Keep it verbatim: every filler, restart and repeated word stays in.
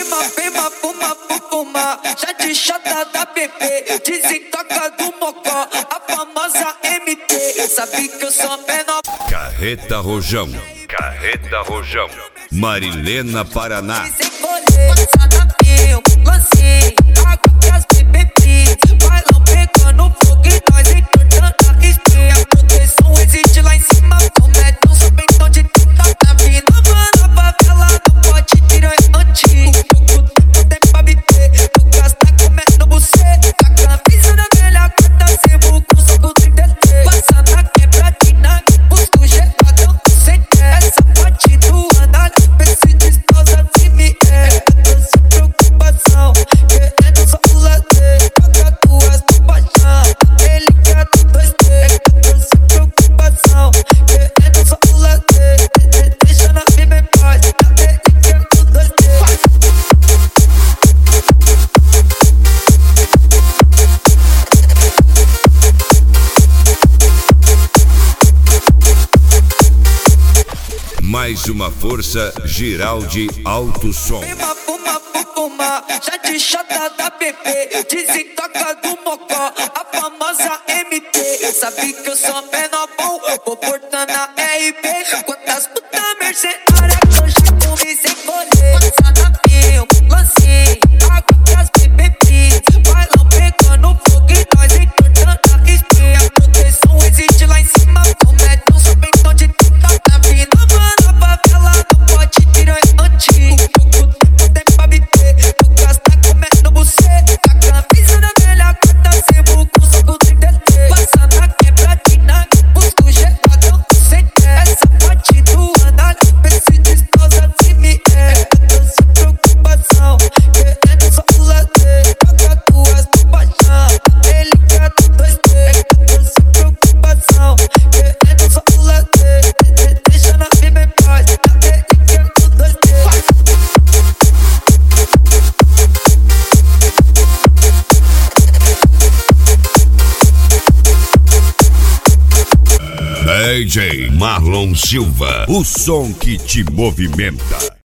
Queima, queima, fuma, fuma, já de chata da bebê, desentoca do mocó, a famosa M T, sabe que eu sou menor. Carreta Rojão, Carreta Rojão, Marilena, Paraná. Passadinho, lance, água que as bebê pis, bailão pegando fogo e nós entortando a espinha. A proteção existe lá em cima, comédia, não sabem onde tá na vida. Mano, a favela não pode tirar antigo. Pouco tempo tem pra bater, o gás tá comendo você. A camisa da velha corta sebo com soco trinta e três. Passa na quebradinha, busco geladão sem ter. Essa parte do andar, pense descalça se me é. Tô sem preocupação, querendo só o lazer. Toca tuas do paixão, ele quer do dois T. Tô sem preocupação, querendo só o lazer. Deixa na vida em paz, ele quer do dois T. Mais uma força, Giraldi Alto Som. Fuma, fuma, fuma, já de chata da bebê, desentoca do mocó, a famosa M T, sabe que eu sou menor bom, vou portando a R P, quantas putas mercenárias que eu já comi sem colher. Passadinho, lance, água que as bebê pis, bailão pegando fogo e nós entortando a espinha. A proteção existe lá em cima, comédia, não sabem onde tá na vida. Mano, a favela não pode tirar antigo. Pouco tempo tem pra bater, o gás tá comendo você. A camisa da velha corta sebo com soco trinta e três. Passa na quebradinha, busco geladão sem ter. Essa parte do andar, pense descalça se me é. Tô sem preocupação, querendo só o lazer. Toca tuas do paixão, ele quer do dois T. Tô sem preocupação, querendo só o lazer. Deixa na vida em paz, ele quer do dois T. D J Marlon Silva, o som que te movimenta.